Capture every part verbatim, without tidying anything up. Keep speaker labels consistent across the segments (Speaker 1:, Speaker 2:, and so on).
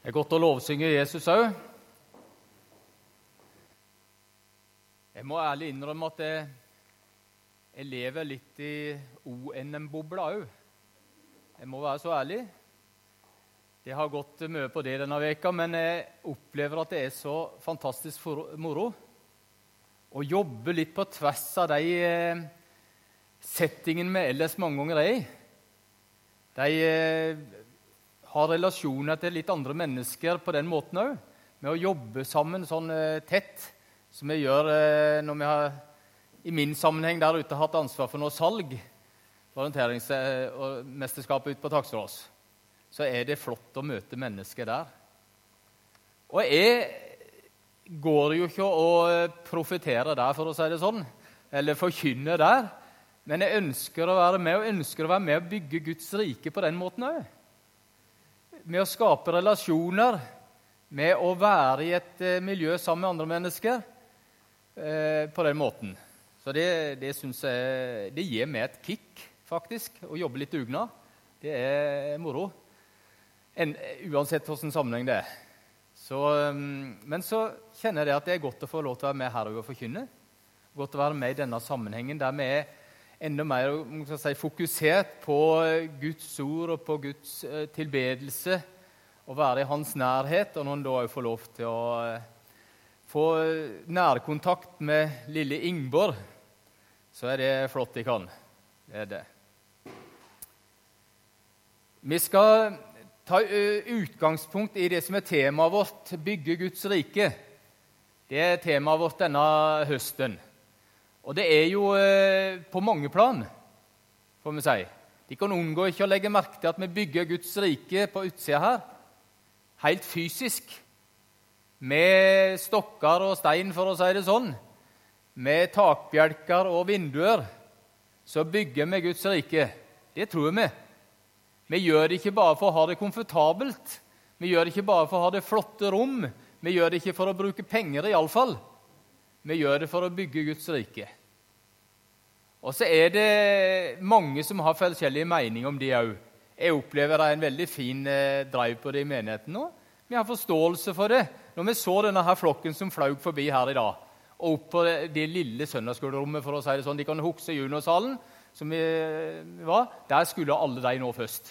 Speaker 1: Det er godt å lovsynge Jesus også. Jeg må ærlig innrømme at jeg, jeg lever litt i O N M-bobla også. Jeg må være så ærlig. Det har gått mye på det denne veka, men jeg opplever at det er så fantastisk for, moro å jobbe litt på tvers av de eh, settingene vi ellers mange ganger er i. De eh, har relasjoner til litt andre mennesker på den måten også, med å jobbe sammen sånn eh, tett, som vi gjør eh, når vi har i min sammenheng der ute hatt ansvar for noe salg, orienterings- og mesterskapet ut på Taksrås. Så er det flott å møte mennesker der. Og jeg går jo ikke å profetere der, for å si det sånn, eller forkynne der, men jeg ønsker å være med, og ønsker å være med og bygge Guds rike på den måten også. Med å skape relasjoner, med å være i et eh, miljø sammen med andre mennesker, eh, på den måten. Så det, det synes jeg, det gir meg et kick, faktisk, å jobbe litt dugnad. Det er moro. En, uansett hvordan sammenheng det er. Så, men så kjenner jeg at det er godt å få lov til å være med her og forkynne. Godt å være med i denne sammenhengen der vi er enda mer si, fokusert på Guds ord og på Guds uh, tilbedelse og være i hans nærhet, og når han da får lov til å uh, få nærkontakt med lille Ingborg, så er det flott de kan. Det er det. Vi skal ta utgangspunkt i det som er temaet vårt, bygge Guds rike. Det er temaet vårt denne høsten. Og det er jo eh, på mange plan, får vi si. De kan unngå ikke å legge merke til at vi bygger Guds rike på utsida her, helt fysisk, med stokker og stein, for å si det sånn, med takbjelker og vinduer, så bygger vi Guds rike. Det tror vi. Vi gjør det ikke bare for å ha det komfortabelt. Vi gjør det ikke bare for å ha det flotte rom. Vi gjør det ikke for å bruke penger i alle fall. Vi gjør det for å bygge Guds rike. Og så er det mange som har forskjellige meninger om det også. Jeg opplever det en veldig fin eh, drive på det i menigheten nå. Vi har forståelse for det. Når vi så denne her flokken som fløg forbi her i dag, og opp på det, det lille søndagsskolerommet, for å si det sånn, de kan huske juniorsalen, som vi var, der skulle alle de nå først.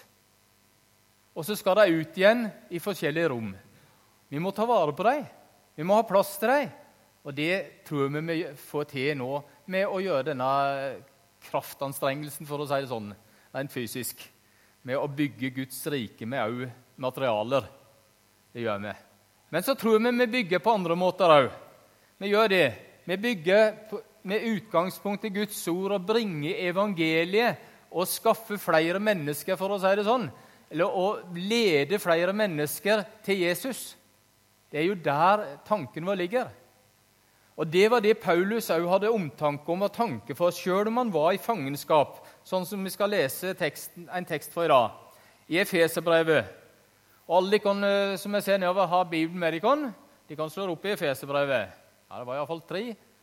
Speaker 1: Og så skal de ut igjen i forskjellige rom. Vi må ta vare på dem. Vi må ha plass til dem. Og det tror vi vi får til nå med å gjøre denne kraftanstrengelsen, for å si det sånn, rent fysisk, med å bygge Guds rike med også materialer. Det gjør vi. Men så tror vi vi bygger på andre måter også. Vi gjør det. Vi bygger på, med utgangspunkt i Guds ord og bringer evangeliet og skaffer flere mennesker, for å si det sånn, eller å lede flere mennesker til Jesus. Det er jo der tanken vår ligger. Og det var det Paulus også hadde omtanke om og tanke for, selv om han var i fangenskap, sånn som vi skal lese teksten, en tekst for i dag, i Efeserbrevet. Og alle de kan, som jeg ser nedover, har Bibelen med de kan, de kan slå opp i Efeserbrevet. Ja, det var i hvert fall tre.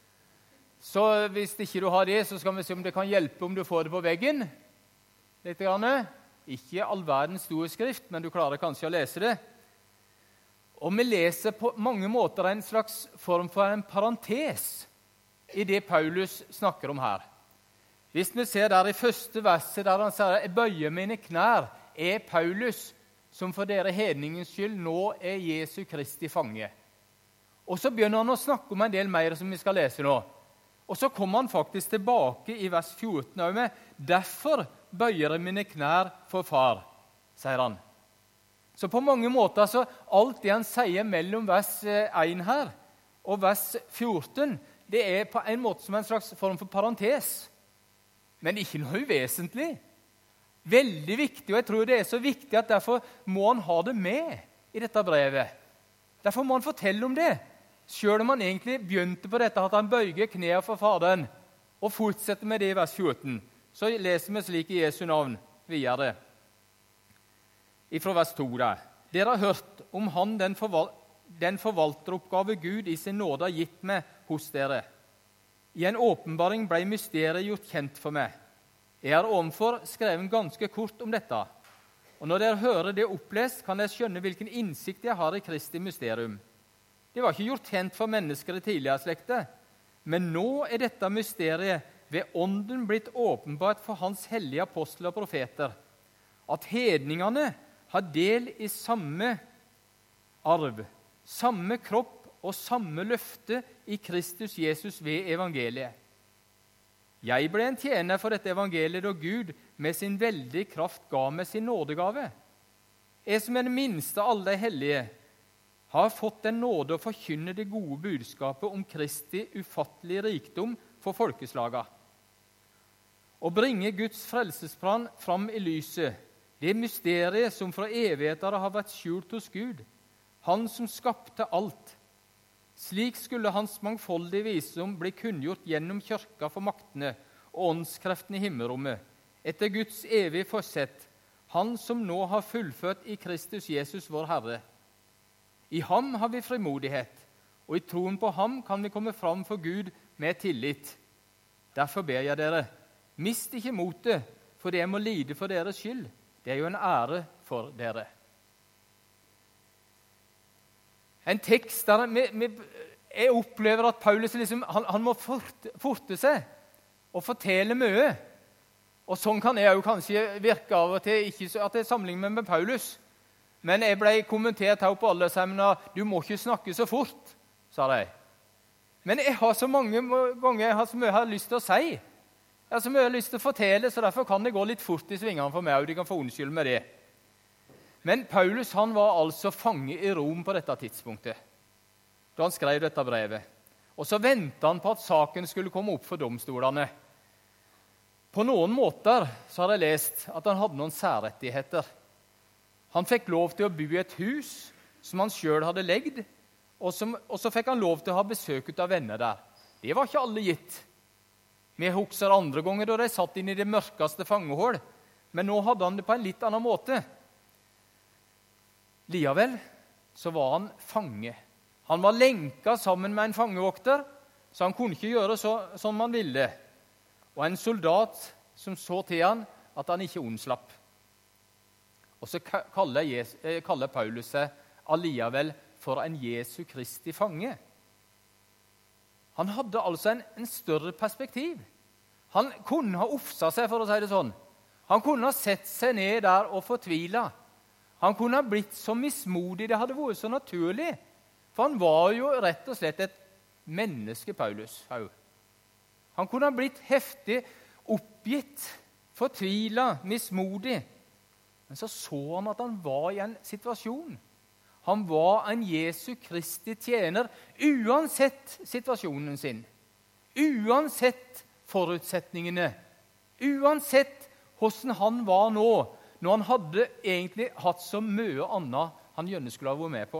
Speaker 1: Så hvis ikke du har det, så skal vi se om det kan hjelpe om du får det på veggen. Litt grann. Ikke all verdens store skrift, men du klarer kanskje å lese det. Og vi leser på mange måter en slags form for en parentes i det Paulus snakker om her. Hvis vi ser der i første verset der han sier «Jeg bøyer mine knær», er Paulus, som for dere hedningens skyld nå er Jesu Kristi fange. Og så begynner han å snakke om en del mer som vi skal lese nå. Og så kommer han faktisk tilbake i vers fjorten og med «Derfor bøyer jeg mine knær for far», sier han. Så på mange måter, så alt det han sier mellom vers én her og vers fjorten, det er på en måte som en slags form for parentes. Men ikke noe uvesentlig. Veldig viktig, og jeg tror det er så viktig at derfor må han ha det med i dette brevet. Derfor må han fortelle om det. Selv om han egentlig begynte på dette, at han bøyger knæene for Faderen, og fortsetter med det i vers fjorten, så leser vi slik i Jesu navn videre. Fra vers to der. Dere har hørt om han den, forval den forvalteroppgave Gud i sin nåde har gitt meg hos dere. I en åpenbaring ble mysteriet gjort kjent for meg. Jeg har ovenfor skrevet ganske kort om dette, Og når dere hører det opplest, kan dere skjønne hvilken innsikt jeg har i Kristi mysterium. Det var ikke gjort kjent for mennesker i tidligere slekter, men nå er dette mysteriet ved ånden blitt åpenbart for hans hellige apostler og profeter, at hedningene har del i samme arv, samme kropp og samme løfte i Kristus Jesus ved evangeliet. Jeg ble en tjener for dette evangeliet, og Gud med sin veldige kraft ga meg sin nådegave. Jeg som er den minste av alle de hellige, har fått den nåde å forkynne det gode budskapet om Kristi ufattelige rikdom for folkeslaga. Å bringe Guds frelsesplan fram i lyset, det mysteriet som fra evigheter har vært skjult hos Gud, han som skapte alt. Slik skulle hans mangfoldige visdom bli kunngjort gjennom kirka for maktene og åndskreftene i himmelrommet, etter Guds evige forsett, han som nå har fullført i Kristus Jesus vår Herre. I ham har vi frimodighet, og i troen på ham kan vi komme fram for Gud med tillit. Derfor ber jeg dere, mist ikke motet, for det jeg må lide for deres skyld. Det er jo en ære for dere. En tekst der vi, vi, jeg opplever at Paulus liksom, han, han må forte, forte seg og fortelle mye. Og sånn kan jeg jo kanskje virke av og til, ikke at jeg sammenligner meg med Paulus. Men jeg ble kommentert her på alle seminar, du må ikke snakke så fort, sa de. Men jeg har så mange ganger jeg har så mye jeg har lyst til å si. Jeg har så mye jeg har lyst til å fortelle, så derfor kan det gå litt fort i svingene for meg, og de kan få unnskyld med det. Men Paulus han var altså fange i Rom på dette tidspunktet, da han skrev dette brevet. Og så ventet han på at saken skulle komme opp for domstolene. På noen måter så har jeg lest at han hadde noen særrettigheter. Han fikk lov til å bo i et hus som han selv hadde legd, og, som, og så fikk han lov til å ha besøk av venner der. Det var ikke alle gitt. Vi husker andre ganger da de satt inn i det mørkeste fangehål, men nå hadde han det på en litt annen måte. Likevel så var han fange. Han var lenket sammen med en fangevokter, så han kunne ikke gjøre så, som han ville. Og en soldat som så til han at han ikke unnslapp. Og så kaller, Jesus, kaller Paulus seg allikevel for en Jesu Kristi fange. Han hadde altså en, en større perspektiv. Han kunne ha oppsatt seg, for å si det sånn. Han kunne ha sett seg ned der og fortvilet. Han kunne ha blitt så mismodig, det hadde vært så naturlig. For han var jo rett og slett et menneske, Paulus. Han kunne ha blitt heftig oppgitt, fortvilet, mismodig. Men så så han at han var i en situasjon. Han var en Jesu Kristi tjener, uansett situasjonen sin. Uansett forutsetningene. Uansett hvordan han var nå, når han hadde egentlig hatt så mye annet han gjerne skulle ha vært med på.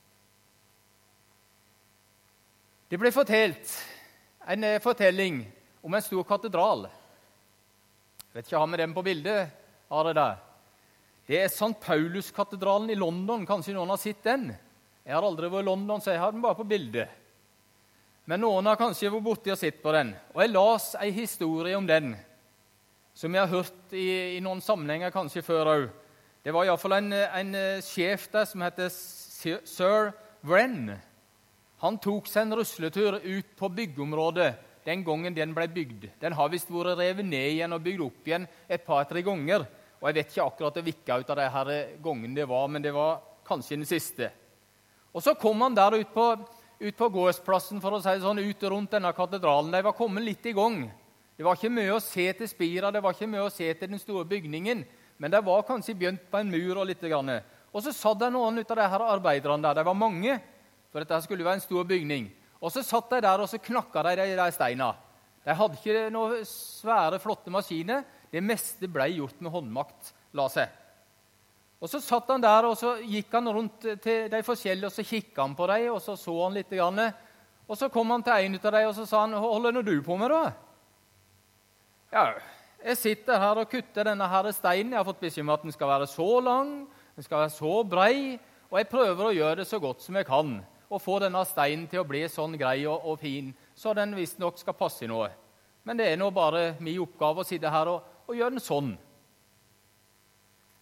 Speaker 1: Det ble fortalt en fortelling om en stor katedral. Jeg vet ikke, har vi den på bildet? Har det der? Det er Sankt Paulus-katedralen i London. Kanskje noen har sett den? Jeg har aldri vært i London, så jeg har den bare på bildet. Men noen har kanskje vært borte og sett på den. Og jeg las en historie om den, som jeg har hørt i, i noen sammenhenger kanskje før også. Det var i hvert fall en, en sjef der som heter Sir Wren. Han tok seg en rusletur ut på byggeområdet den gangen den ble bygd. Den har vist vært revet ned igjen og bygd opp igjen et par-tre ganger. Og jeg vet ikke akkurat det vikket ut av det her gangen det var, men det var kanskje den siste. Og så kom han der ut på, ut på gårdsplassen, for å si det sånn, ut rundt denne katedralen. De var kommet litt i gang. Det var ikke mye å se til spira, det var ikke mye å se til den store bygningen, men det var kanskje begynt på en mur og litt grann. Og så satt det noen ut av de her arbeiderne der, det var mange, for dette skulle være en stor bygning. Og så satt de der, og så knakket de de der steina. De hadde ikke noen svære, flotte maskiner, det meste ble gjort med håndmakt, la seg. Og så satt han der, og så gikk han rundt til de forskjellige, og så kikket han på dem, og så så han litt grann. Og så kom han til en ut av dem, og så sa han, hva holder du på med da? Ja, jeg sitter her og kutter denne her steinen. Jeg har fått beskjed om at den skal være så lang, den skal være så brei, og jeg prøver å gjøre det så godt som jeg kan, og få denne steinen til å bli sånn grei og, og fin, så den visst nok skal passe i noe. Men det er nå bare min oppgave å sitte her og, og gjøre den sånn.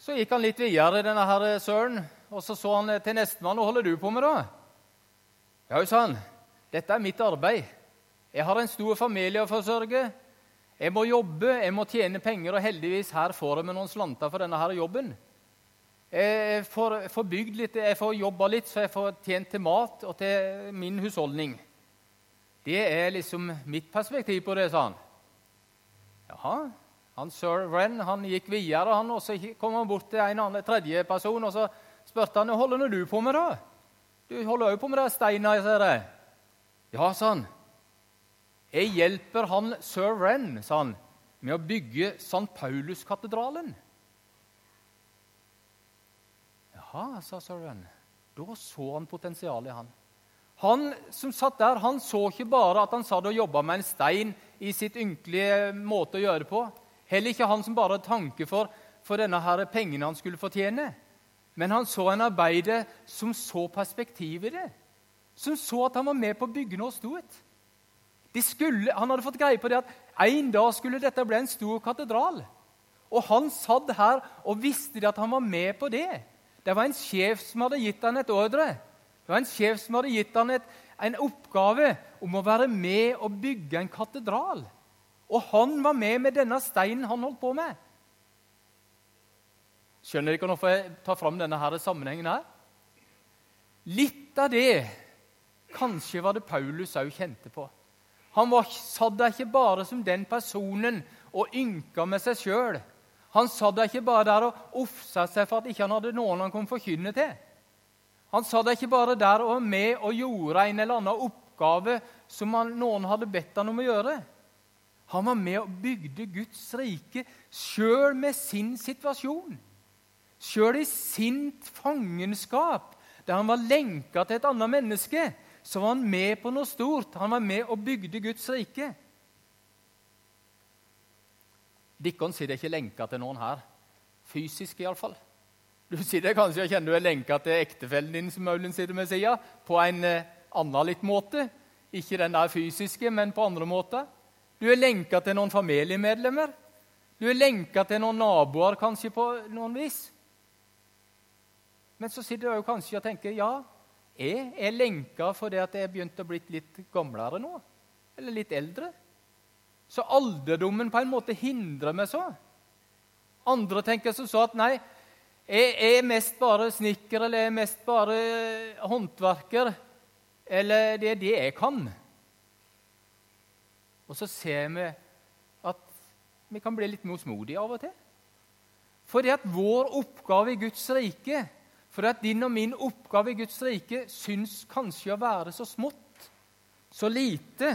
Speaker 1: Så gikk han litt videre, denne her søren, og så så han til nestemann, hva holder du på med da? Ja, sa han, dette er mitt arbeid. Jeg har en stor familie å forsørge. Jeg må jobbe, jeg må tjene penger, og heldigvis her får jeg med noen slanter for denne her jobben. Jeg får, får bygd litt, jeg får jobba litt, så jeg får tjent til mat og til min husholdning. Det er liksom mitt perspektiv på det, sa han. Jaha. Han Sir Wren, han gikk videre, han, og så kom han bort til en annen, tredje person, og så spørte han, hva holder du på med da? Du holder jo på med det steiner, sier jeg. Ja, sa han. Jeg hjelper han Sir Wren, sa han, med å bygge Sankt Paulus-katedralen. Jaha, sa Sir Wren. Da så han potensialet i han. Han som satt der, han så ikke bare at han satt og jobbet med en stein i sitt ynkelige måte å gjøre det på. Heller ikke han som bare hadde tanke for, for denne her pengene han skulle fortjene. Men han så en arbeider som så perspektiv i det. Som så at han var med på å bygge noe stort. De skulle, han hadde fått greie på det at en dag skulle dette bli en stor katedral. Og han satt her og visste det at han var med på det. Det var en sjef som hadde gitt han et ordre. Det var en sjef som hadde gitt han et, en oppgave om å være med og bygge en katedral. Og han var med med denne steinen han holdt på med. Skjønner dere hvorfor jeg tar fram denne her sammenhengen her? Litt av det kanskje var det Paulus også kjente på. Han var, satt der ikke bare som den personen og ynka med seg selv. Han satt der ikke bare der og ofsa seg for at ikke han hadde noen han kom forkynne til. Han satt der ikke bare der og var med og gjorde en eller annen oppgave som han, noen hadde bedt han om å gjøre. Han var med og bygde Guds rike selv med sin situasjon. Selv i sin fangenskap, der han var lenket til et annet menneske, så var han med på noe stort. Han var med og bygde Guds rike. Dikkon sier det ikke lenket til noen her. Fysisk i alle fall. Du sier det kanskje, jeg kjenner du er lenket til ektefellen din, som Maulen sier det med siden, på en eh, annen litt måte. Ikke den der fysiske, men på andre måter. Du er lenket til noen familiemedlemmer. Du er lenket til noen naboer, kanskje på noen vis. Men så sitter du jo kanskje og tenker, ja, jeg er lenket for det at jeg er begynt å bli litt gamlere nå, eller litt eldre. Så alderdommen på en måte hindrer meg så. Andre tenker så at nei, jeg er mest bare snikker, eller jeg er mest bare håndverker, eller det er det jeg kan. Og så ser vi at vi kan bli litt mosmodige av og til. Fordi at vår oppgave i Guds rike, for at din og min oppgave i Guds rike syns kanskje å være så smått, så lite.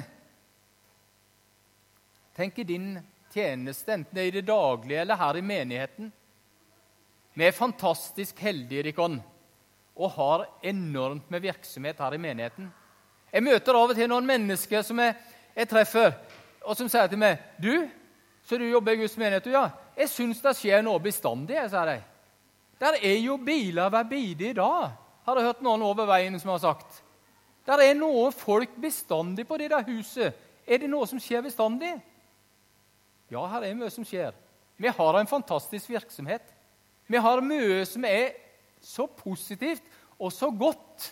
Speaker 1: Tenk i din tjeneste, enten det er i det daglige eller her i menigheten. Vi er fantastisk heldige, Rikon, og har enormt med virksomhet her i menigheten. Jeg møter av og til noen mennesker som jeg, jeg treffer, og som sier til meg, du, så du jobber i Guds menighet, ja, jeg synes det skjer noe bestandig, jeg sier deg. Der er jo biler hver bide i dag, har jeg hørt noen over veien som har sagt. Der er noe folk bestandig på det der huset. Er det noe som skjer bestandig? Ja, her er mye som skjer. Vi har en fantastisk virksomhet. Vi har mye som er så positivt og så godt.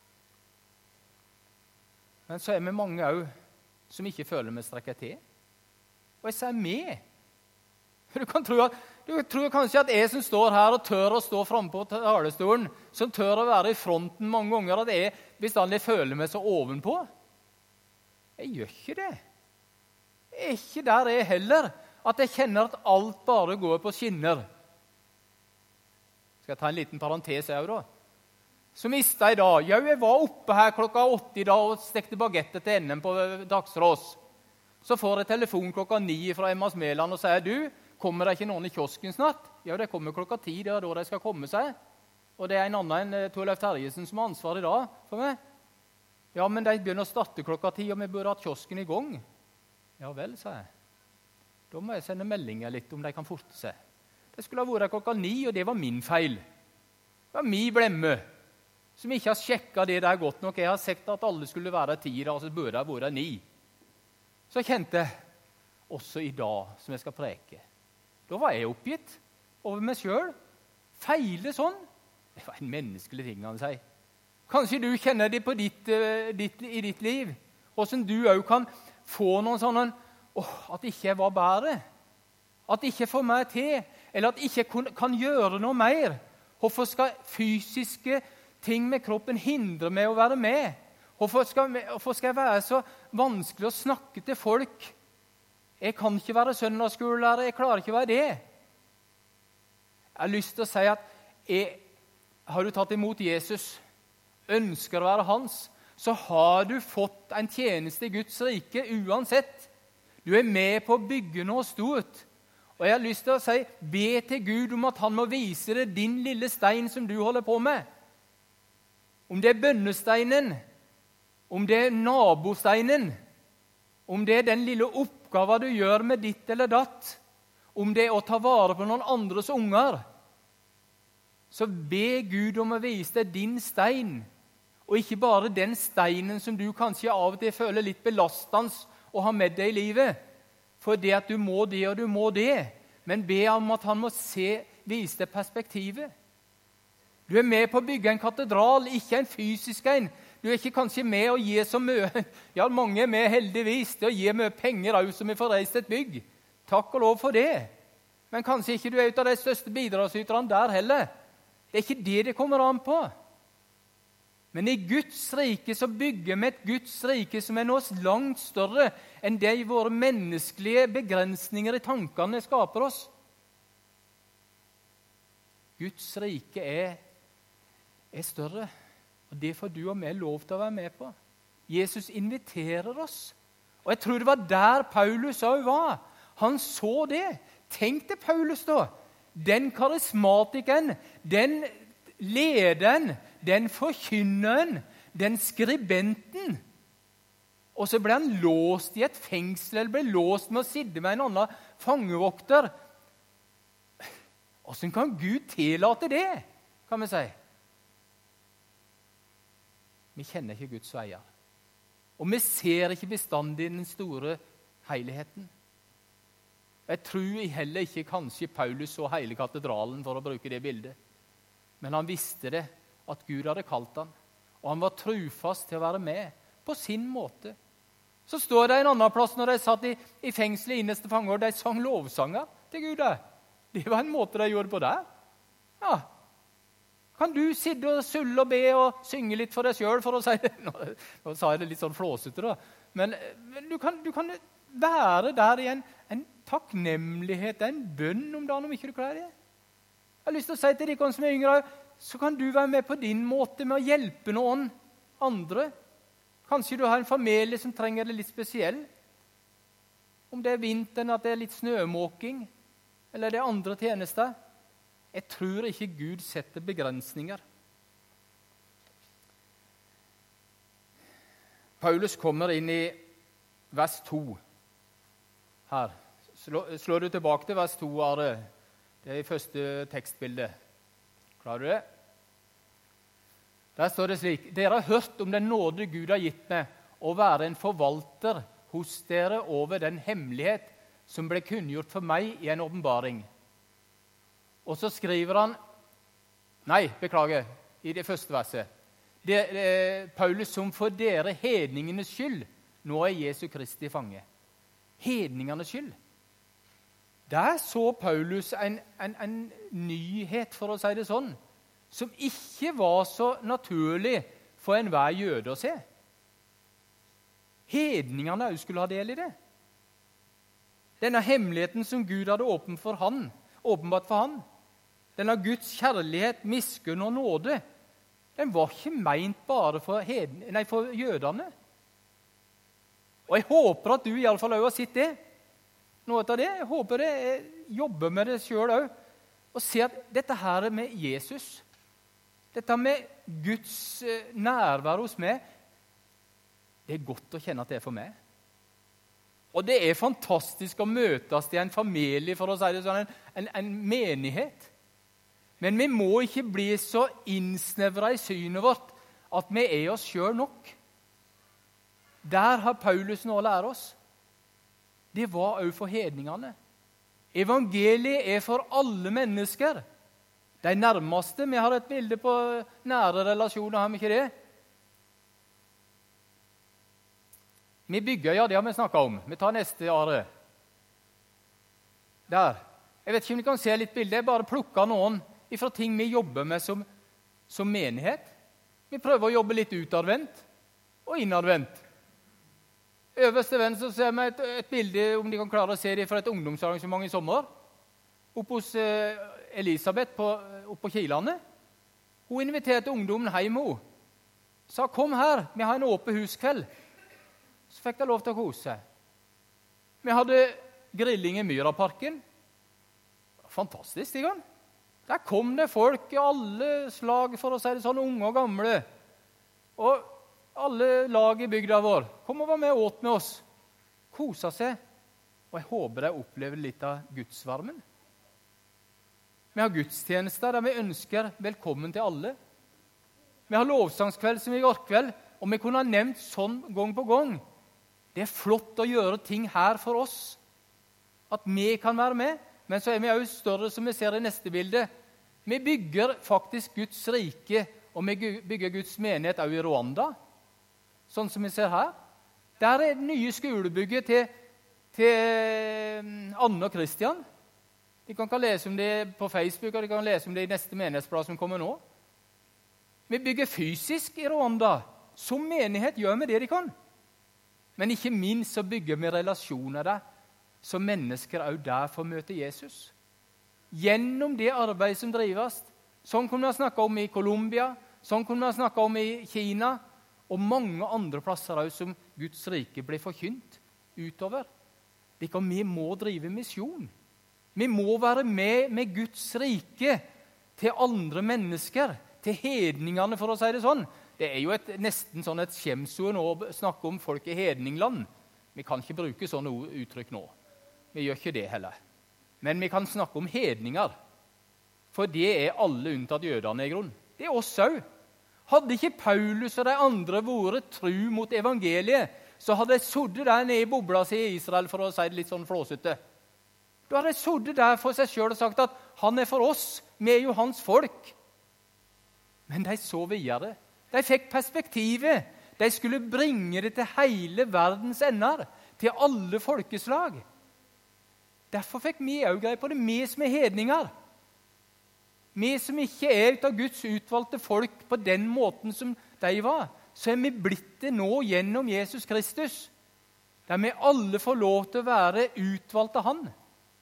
Speaker 1: Men så er vi mange også som ikke føler vi strekker til. Og jeg sier med. Du kan tro, at, du tror kanskje at jeg som står her og tør å stå fremme på talerstolen, som tør å være i fronten mange ganger, at jeg bestandig føler meg så ovenpå. Jeg gjør ikke det. Jeg er ikke der jeg heller, at jeg kjenner at alt bare går på skinner. Skal jeg ta en liten parentes her da? Så mistet jeg da. Ja, jeg var oppe her klokka åtte i dag og stekte bagetter til N M på Dagsrås. Så får jeg telefon klokka ni fra Emma Smeland og sier, du, kommer det ikke noen i kiosken snart? Ja, det kommer klokka ti, det er da de skal komme seg. Og det er en annen enn Torleif Terjesen som har ansvar i dag for meg. Ja, men de begynner å starte klokka ti, og vi burde ha kiosken i gang. Ja vel, sa jeg. Da må jeg sende meldinger litt om de kan forte seg. Det skulle ha vært klokka ni, og det var min feil. Det var min blemme, som ikke har sjekket det der godt nok. Jeg har sagt at alle skulle være ti, og så burde det være ni. Så kjente jeg, også i dag som jeg skal preke, da var jeg oppgitt over meg selv. feile sånn. Det var en menneskelig ting han sier. Kanskje du kjenner det på ditt, ditt, i ditt liv, hvordan du også kan få noen sånne, åh, at ikke jeg var bedre, at ikke får meg til, eller at ikke kan, kan gjøre noe mer. Hvorfor skal fysiske ting med kroppen hindre meg å være med? Hvorfor skal, hvorfor skal jeg være så vanskelig å snakke til folk? Jeg kan ikke være søndagsskolelærer, jeg klarer ikke å være det. Jeg har lyst til å si at jeg, har du tatt imot Jesus, ønsker å være hans, så har du fått en tjeneste i Guds rike uansett. Du er med på å bygge noe stort. Og jeg har lyst til å si, be til Gud om at han må vise deg din lille stein som du holder på med. Om det er bønnesteinen, om det er nabosteinen, om det er den lille oppgaven du gjør med ditt eller datt, om det er å ta vare på noen andres unger, så be Gud om å vise deg din stein, og ikke bare den steinen som du kanskje av og til føler litt belastende å ha med deg i livet, for det at du må det og du må det, men be om at han må se, vise deg perspektivet. Du er med på å bygge en katedral, ikke en fysisk en. Du er ikke kanskje med å gi så mye, ja, mange er med heldigvis, til å gi mye penger også, som vi får reist et bygg. Takk og lov for det. Men kanskje ikke du er ut av de største bidragsyterne der heller. Det er ikke det det kommer an på. Men i Guds rike så bygger vi et Guds rike som er noe langt større enn det våre menneskelige begrensninger i tankene skaper oss. Guds rike er, er større, og det får du og meg lov til å være med på. Jesus inviterer oss, og jeg tror det var der Paulus også var. Han så det. Tenk deg Paulus da, den karismatikeren, den lederen, den forkynneren, den skribenten. Og så ble han låst i et fengsel, eller ble låst med å sitte med en annen fangevokter. Hvordan kan Gud tillate det, kan vi si? Vi kjenner ikke Guds veier. Og vi ser ikke bestandig den store heiligheten. Jeg tror heller ikke kanskje Paulus så hele katedralen for å bruke det bildet. Men han visste det, at Gud hadde kalt han, og han var trufast til å være med på sin måte. Så står det en annen plass når de satt i, i fengselet i innerste fangeår, de sang lovsanger til Gud. Det var en måte de gjorde på der. Ja. Kan du sitte og sulle og be og synge litt for deg selv, for å si det? Nå, nå sa jeg det litt sånn flåsete da. Men, men du, kan, du kan være der i en, en takknemlighet, en bønn om dagen, om ikke du klarer det. Jeg har lyst til å si til dere som er yngre, så kan du være med på din måte med å hjelpe noen andre. Kanskje du har en familie som trenger det litt spesiell. Om det er vinteren, at det er litt snømåking, eller det er andre tjenester. Jeg tror ikke Gud setter begrensninger. Paulus kommer inn i vers to. Her. Slår, slår du tilbake til vers to, Are? Det er i første tekstbildet. Klarer du det? Der står det slik: Dere har hørt om den nåde Gud har gitt meg, å være en forvalter hos dere over den hemmelighet som ble kunngjort for meg i en åpenbaring. Og så skriver han, nei, beklager, i det første verset, det, det, Paulus som for dere hedningenes skyld, nå er Jesu Kristi fange. Hedningenes skyld. Der så Paulus en, en, en nyhet, for å si det sånn, som ikke var så naturlig for enhver jøde å se. Hedningene også skulle ha del i det. Denne hemmeligheten som Gud hadde åpenbart for han, åpenbart for han, denne Guds kjærlighet, miskunn og nåde, den var ikke ment bare for, heden, nei, for jødene. Og jeg håper at du i alle fall også har sett det. Noe av det, jeg håper det, jeg jobber med det selv også, og ser at dette her med Jesus, dette med Guds nærvær hos meg, det er godt å kjenne at det er for meg. Og det er fantastisk å møtes i en familie, for å si det sånn, en, en, en menighet. Men vi må ikke bli så innsnevret i synet vårt at vi er oss selv nok. Der har Paulus noe å lære oss. Det var også for hedningene. Evangeliet er for alle mennesker. De nærmeste, vi har et bilde på nære relasjoner, har vi ikke det? Vi bygger, ja, det har vi snakket om. Vi tar neste Are. Der. Jeg vet ikke om du kan se litt bilde, jeg bare plukker noen fra ting vi jobber med som, som menighet. Vi prøver å jobbe litt utadvendt og innadvendt. Øverst til venstre ser vi et, et bilde, om de kan klare å se det, fra et ungdomsarrangement i sommer. Oppe hos eh, Elisabeth på, oppe på Kilane. Hun inviterte ungdommen hjem med henne. Sa, kom her, vi har en åpen huskveld. Så fikk de lov til å kose. Vi hadde grilling i Myraparken. Fantastisk, ikke? Der kom det folk i alle slag, for å si det sånn, unge og gamle. Og alle lag i bygda vår kom og var med og åt med oss. Kosa seg. Og jeg håper de opplever litt av gudsvarmen. Vi har gudstjenester der vi ønsker velkommen til alle. Vi har lovsangskveld som i går kveld, og vi kunne ha nevnt sånn gang på gang. Det er flott å gjøre ting her for oss, at vi kan være med, men så er vi også større, som vi ser i neste bilde. Vi bygger faktisk Guds rike, og vi bygger Guds menighet også i Rwanda, sånn som vi ser her. Der er det nye skolebygget til, til Anne og Kristian. De kan ikke lese om det på Facebook, og de kan lese om det i neste menighetsblad som kommer nå. Vi bygger fysisk i Rwanda. Som menighet gjør vi det de kan. Men ikke minst så bygger vi relasjoner der, så mennesker også der får møte Jesus. Gjennom det arbeid som drives. Sånn kunne vi snakke om i Colombia, sånn kunne vi snakke om i Kina, og mange andre plasser også som Guds rike blir forkynt utover. Like, vi må drive misjon. Vi må være med med Guds rike til andre mennesker, til hedningene, for å si det sånn. Det er jo et, nesten sånn et skjemsord nå å snakke om folk i hedningland. Vi kan ikke bruke sånne uttrykk nå. Vi gjør ikke det heller. Men vi kan snakke om hedninger. For det er alle unntatt jødene i grunn. Det er oss også. Hadde ikke Paulus og de andre vært tru mot evangeliet, så hadde de suddet der nede i bobla si i Israel, for å si det litt sånn flåsete. Da hadde de suddet der for seg selv og sagt at han er for oss, vi er jo hans folk. Men de så videre. De fikk perspektivet. De skulle bringe det til hele verdens ender, til alle folkeslag. Derfor fikk vi også greie på det, vi som er hedninger. Vi som ikke er av Guds utvalgte folk på den måten som de var, så er vi blitt det nå gjennom Jesus Kristus, der vi alle får lov til å være utvalgt av han.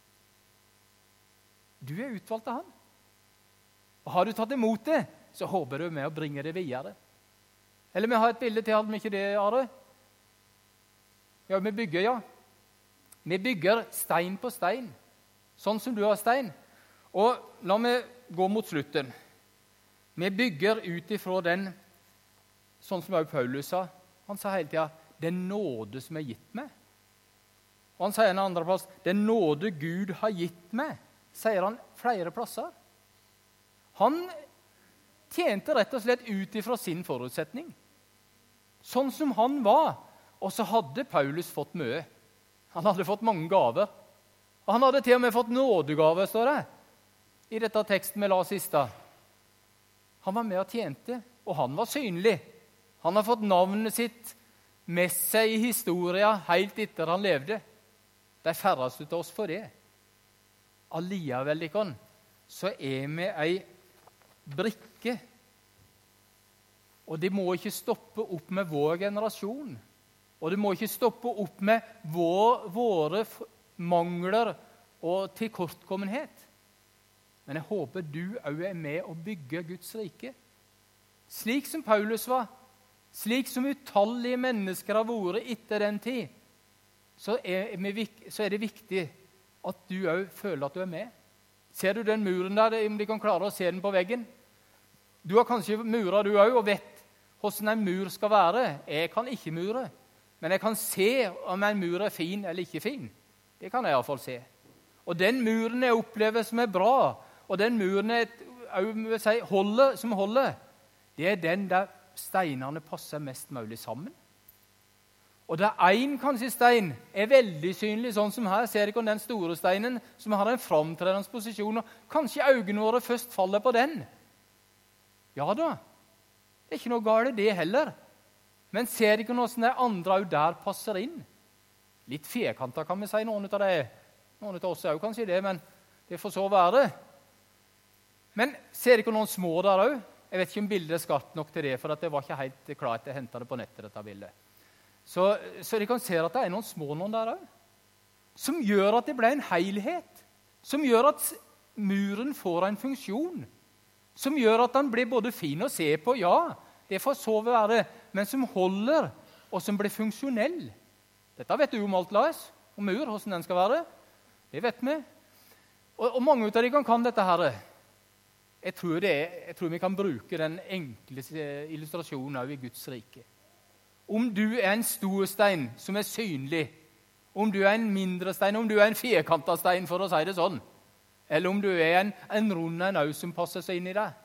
Speaker 1: Du er utvalgt av han. Og har du tatt imot det, så håper du med å bringe det videre. Eller vi har et bilde til, hadde vi ikke det, Are? Ja, vi bygger, ja. Vi bygger stein på stein, sånn som du har stein. Og la meg gå mot slutten. Vi bygger ut ifra den, sånn som også Paulus sa. Han sa hele tiden, den nåde som er gitt meg. Og han sier en andre plass, den nåde Gud har gitt meg, sier han flere plasser. Han tjente rett og slett ut ifra sin forutsetning. Sånn som han var. Og så hadde Paulus fått mye. Han hadde fått mange gaver. Og han hadde til og med fått nådegaver, står det, i dette teksten vi la siste. Han var med og tjente, og han var synlig. Han har fått navnet sitt med seg i historien helt etter han levde. De færreste til oss for det. Allikevel, så er vi ei brikke. Og det må ikke stoppe opp med vår generasjon. Og det må ikke stoppe opp med vår, våre mangler og tilkortkommenhet. Men jeg håper du også er med å bygge Guds rike. Slik som Paulus var, slik som utallige mennesker har vært etter den tid, så er, så er det viktig at du også føler at du er med. Ser du den muren der, om de kan klare å se den på veggen? Du har kanskje murer du også, og vet hvordan en mur skal være. Jeg kan ikke mure, men jeg kan se om en mur er fin eller ikke fin. Det kan jeg i hvert fall se. Og den muren jeg opplever som er bra, og den muren jeg vil si, holder, som holder, det er den der steinene passer mest mulig sammen. Og det er en kanskje stein er veldig synlig, sånn som her. Ser dere den store steinen som har en framtredende posisjon, og kanskje øynene våre først faller på den. Ja da, det er ikke noe galt det heller. Men ser dere hvordan det andre også der passer inn? Litt firkantet kan vi si, noen av det. Noen av oss er jo kanskje det, men det får så være. Men ser dere noen små der også? Jeg vet ikke om bildet er skarpt nok til det, for det var ikke helt klart jeg hentet det på nettet, dette bildet. Så, så de kan se at det er noen små noen der også, som gjør at det ble en helhet, som gjør at muren får en funksjon, som gjør at den blir både fin å se på, ja, det får så være, men som holder, og som blir funksjonell. Dette vet du om alt, Lars, om mur, hvordan den skal være. Det vet vi. Og, og mange av de kan kan dette her. Jeg tror, det er, jeg tror vi kan bruke den enkle illustrasjonen også i Guds rike. Om du er en stor stein som er synlig, om du er en mindre stein, om du er en firkantet stein, for å si det sånn, eller om du er en, en rund en også som passer seg inn i deg.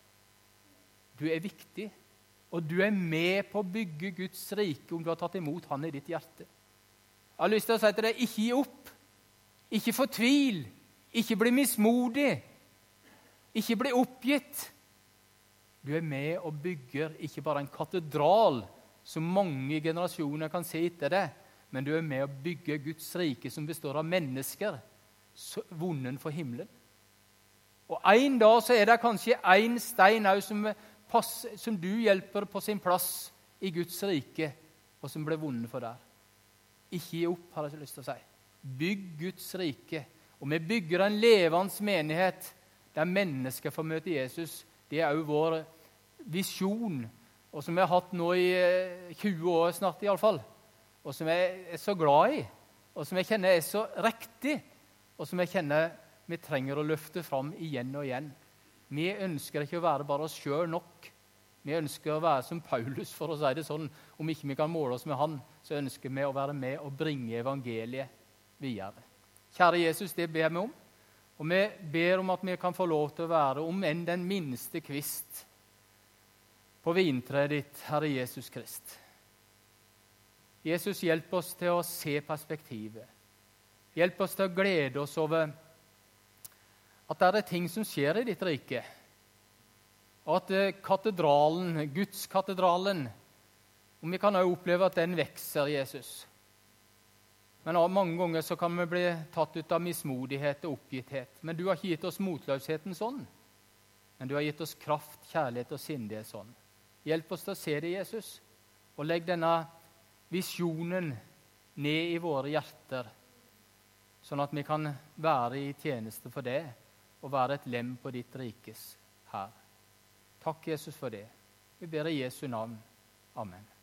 Speaker 1: Du er viktig, og du er med på å bygge Guds rike om du har tatt imot han i ditt hjerte. Jeg har lyst til å si til deg, ikke gi opp, ikke fortvil, ikke bli mismodig, ikke bli oppgitt. Du er med og bygger ikke bare en katedral, som mange generasjoner kan se etter det, men du er med å bygge Guds rike som består av mennesker, vunnen for himmelen. Og en dag så er det kanskje en stein også som, passer, som du hjelper på sin plass i Guds rike, og som ble vunnen for der. Ikke gi opp, har jeg lyst til å si. Bygg Guds rike, og vi bygger en levende menighet, der mennesker får møte Jesus. Det er også vår visjon, og som jeg har hatt nå i tjue år snart i alle fall, og som jeg er så glad i, og som jeg kjenner er så riktig, og som jeg kjenner vi trenger å løfte fram igjen og igjen. Vi ønsker ikke å være bare oss selv nok. Vi ønsker å være som Paulus, for å si det sånn. Om ikke vi kan måle oss med han, så ønsker vi å være med og bringe evangeliet videre. Kjære Jesus, det ber vi om, og vi ber om at vi kan få lov til å være om enn den minste kvist på vintreet ditt, Herre Jesus Krist. Jesus, hjelp oss til å se perspektivet. Hjelp oss til å glede oss over at det er ting som skjer i ditt rike. Og at katedralen, Guds katedralen, om vi kan også oppleve at den vekser, Jesus. Men mange ganger så kan vi bli tatt ut av mismodighet og oppgitthet. Men du har ikke gitt oss motløsheten sånn. Men du har gitt oss kraft, kjærlighet og sindighet sånn. Hjelp oss til å se det, Jesus, og legg denne visjonen ned i våre hjerter, sånn at vi kan være i tjeneste for det, og være et lem på ditt rikes her. Takk, Jesus, for det. Vi ber i Jesu navn. Amen.